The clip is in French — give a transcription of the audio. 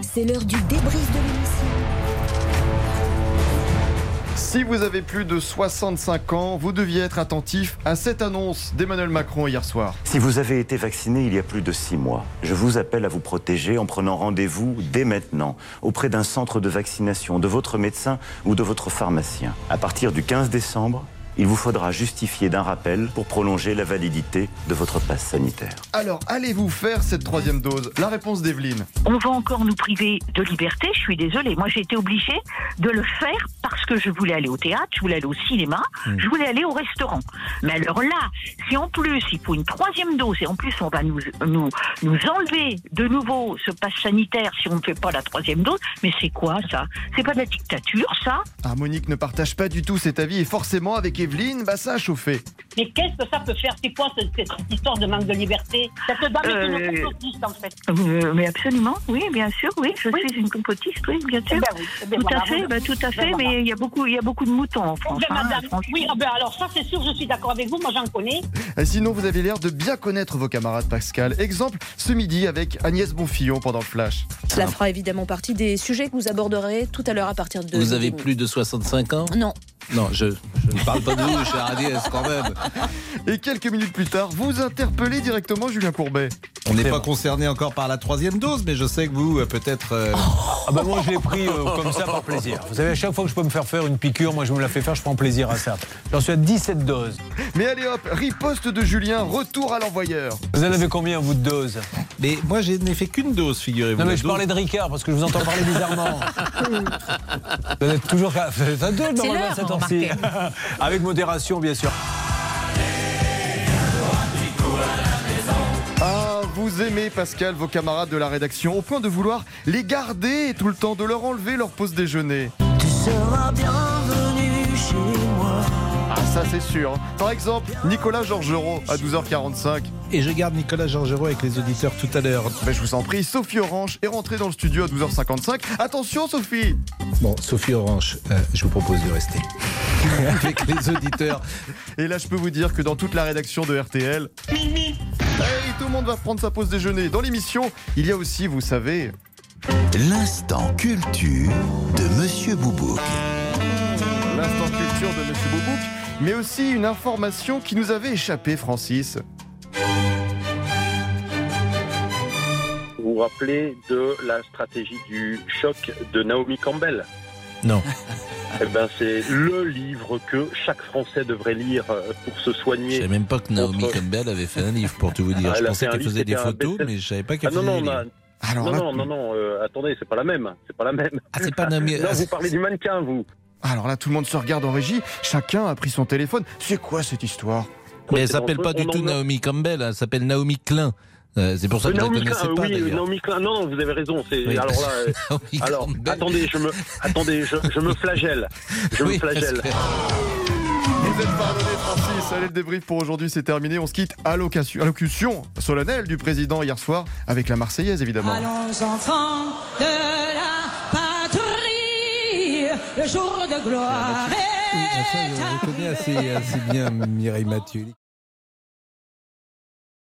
C'est l'heure du débrief de l'émission. Si vous avez plus de 65 ans, vous deviez être attentif à cette annonce d'Emmanuel Macron hier soir. Si vous avez été vacciné il y a plus de 6 mois, je vous appelle à vous protéger en prenant rendez-vous dès maintenant auprès d'un centre de vaccination, de votre médecin ou de votre pharmacien. À partir du 15 décembre, il vous faudra justifier d'un rappel pour prolonger la validité de votre passe sanitaire. Alors, allez-vous faire cette 3e dose? La réponse d'Evelyne. On va encore nous priver de liberté, je suis désolée. Moi, j'ai été obligée de le faire parce que je voulais aller au théâtre, je voulais aller au cinéma, je voulais aller au restaurant. Mais alors là, si en plus, il faut une 3e dose et en plus, on va nous enlever de nouveau ce passe sanitaire si on ne fait pas la 3e dose, mais c'est quoi ça? C'est pas de la dictature, ça? Ah, Monique ne partage pas du tout cet avis et forcément, avec Evelyne, ça a chauffé. Mais qu'est-ce que ça peut faire? C'est quoi cette histoire de manque de liberté? Cette dame est une complotiste, en fait. Mais absolument, oui, bien sûr, oui, je suis une complotiste, oui, bien sûr. Tout à fait, mais il y a beaucoup de moutons en France. Madame, oui, alors ça c'est sûr, je suis d'accord avec vous, moi j'en connais. Sinon, vous avez l'air de bien connaître vos camarades, Pascal. Exemple, ce midi avec Agnès Bonfillon pendant le Flash. Cela fera évidemment partie des sujets que vous aborderez tout à l'heure à partir de... Vous avez plus de 65 ans? Non. Non, je ne parle pas de vous, cher Agnès, quand même. Et quelques minutes plus tard, vous interpellez directement Julien Courbet. On n'est pas concerné encore par la 3e dose, mais je sais que vous, peut-être... Moi, je l'ai pris comme ça par plaisir. Vous savez, à chaque fois que je peux me faire faire une piqûre, moi, je me la fais faire, je prends plaisir à ça. J'en suis à 17 doses. Mais allez hop, riposte de Julien, retour à l'envoyeur. Vous en avez combien, vous, de doses? Mais moi, je n'ai fait qu'une dose, figurez-vous. Non, mais je parlais de Ricard, parce que je vous entends parler bizarrement. Vous êtes toujours... Vous êtes à deux, normalement, à cette heure-ci. Avec modération, bien sûr. Ah, vous aimez, Pascal, vos camarades de la rédaction, au point de vouloir les garder tout le temps, de leur enlever leur pause déjeuner. Tu seras bienvenu chez moi. Ah, ça c'est sûr. Par exemple, Nicolas Georgerot à 12h45. Et je garde Nicolas Georgerot avec les auditeurs tout à l'heure. Je vous en prie, Sophie Orange est rentrée dans le studio à 12h55. Attention, Sophie! Bon, Sophie Orange, je vous propose de rester avec les auditeurs. Et là, je peux vous dire que dans toute la rédaction de RTL, hey, tout le monde va prendre sa pause déjeuner. Dans l'émission, il y a aussi, vous savez... L'instant culture de Monsieur Boubouk. L'instant culture de Monsieur Boubouk, mais aussi une information qui nous avait échappé, Francis. Vous vous rappelez de la stratégie du choc de Naomi Campbell? Non. C'est le livre que chaque Français devrait lire pour se soigner. Je ne savais même pas que Naomi Campbell avait fait un livre, pour tout vous dire. Je pensais qu'elle faisait des photos, mais je ne savais pas qu'elle faisait des livres. Non, attendez, c'est pas la même. Ah, c'est pas Naomi... Non, vous parlez du mannequin, vous. Alors là, tout le monde se regarde en régie, chacun a pris son téléphone. C'est quoi cette histoire? Mais elle s'appelle pas du tout Naomi Campbell, elle s'appelle Naomi Klein. C'est pour ça que je ne la connaissais pas, oui, d'ailleurs. Naomi Klein, non, vous avez raison. Alors là, attendez, je me flagelle. Me flagelle. Vous êtes pardonné, Francis. Allez, le débrief pour aujourd'hui, c'est terminé. On se quitte à l'allocution solennelle du président hier soir, avec la Marseillaise, évidemment. Allons, enfants de la patrie, le jour de gloire est... Je reconnais assez bien Mireille Mathieu.